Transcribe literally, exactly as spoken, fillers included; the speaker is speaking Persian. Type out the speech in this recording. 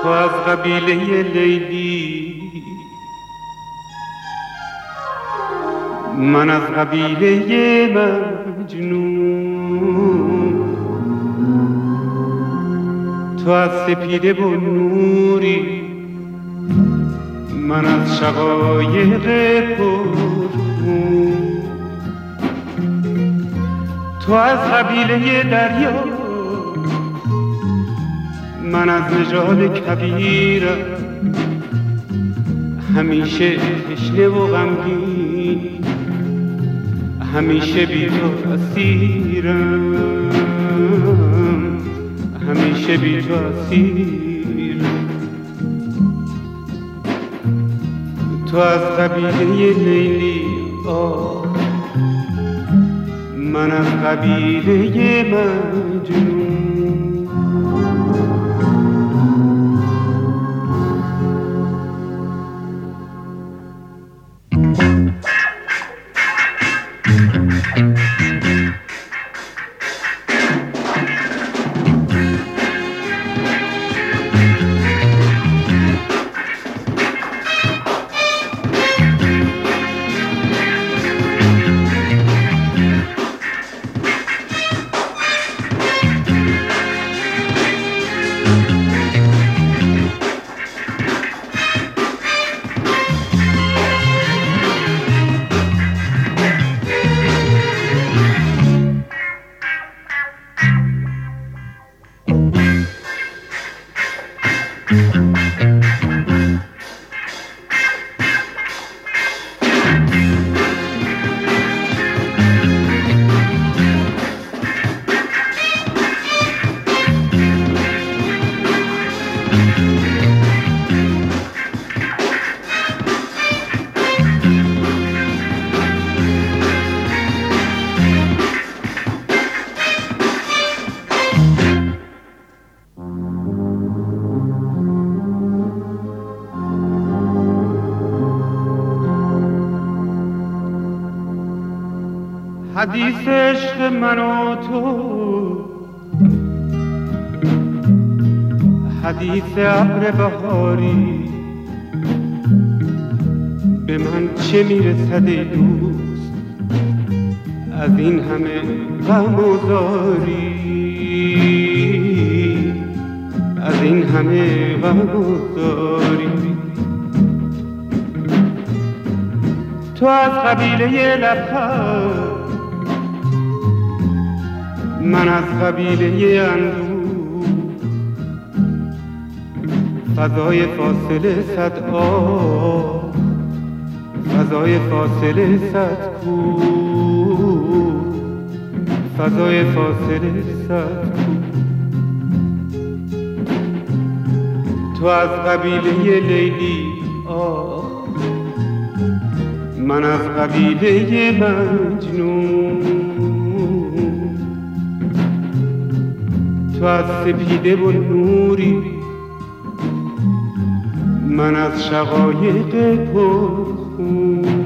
تو از قبیله لیلی، من از قبیله مجنون. تو از سپیده و نوری، من از شقایق پرخون. تو از قبیله دریا، من از نژاد کبیرم، همیشه تشنه و غمگین، همیشه بی تو اسیرم، همیشه بی تو اسیرم. تو از قبیله لیلی، آه من از قبیله مجنون. حدیث عشق من و تو، حدیث ابر بهاری، به من چه میرسد ای دوست از این همه غم و زاری، از این همه غم و زاری. تو از قبیله لبخند، من از قبیله اندوه، فضای فاصله صد آه، فضای فاصله صد کوه، فضای فاصله صد کوه. تو از قبیله لیلی، آه من از قبیله مجنون. تو از سپیده و نوری، من از شقایق پرخون.